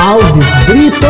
Alves Brito,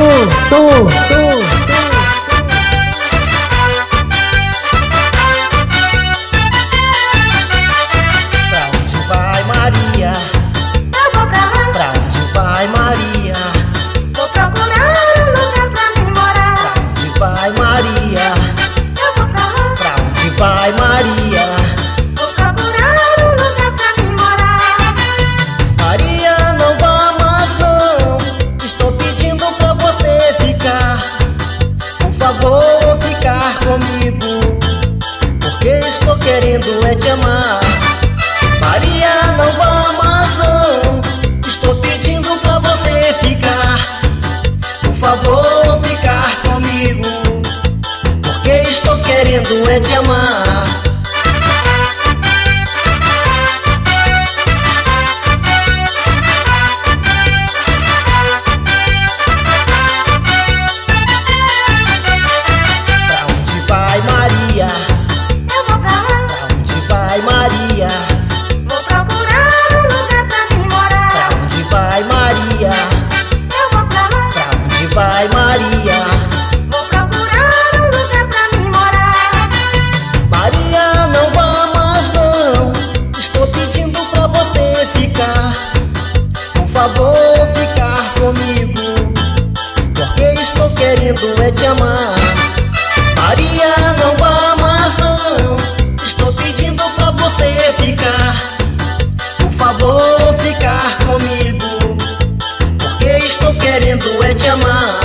Pra onde vai Maria? Eu vou pra lá. Pra onde vai Maria? Vou procurar um lugar pra mim morar. Pra onde vai Maria? Eu vou pra lá. Pra onde vai Maria? Vou procurar um lugar pra mim morar. Maria, não vá mais não. Estou pedindo pra você ficar. Por favor, ficar comigo, porque estou querendo é te amar. Maria, não vá mais não. Estou pedindo pra você ficar. Por favor, ficar comigo, porque estou querendo é te amar. Pra onde vai Maria? Eu vou pra lá. Pra onde vai Maria? Vou procurar um lugar pra mim morar. Pra onde vai Maria? Eu vou pra lá. Pra onde vai Maria? Vou procurar um lugar pra mim morar. Maria, não vá mais não. Estou pedindo pra você ficar. Por favor, ficar comigo, porque estou querendo é te amar. Maria, não vá mais não. Estou pedindo pra você ficar. Por favor, ficar comigo, porque estou querendo é te amar.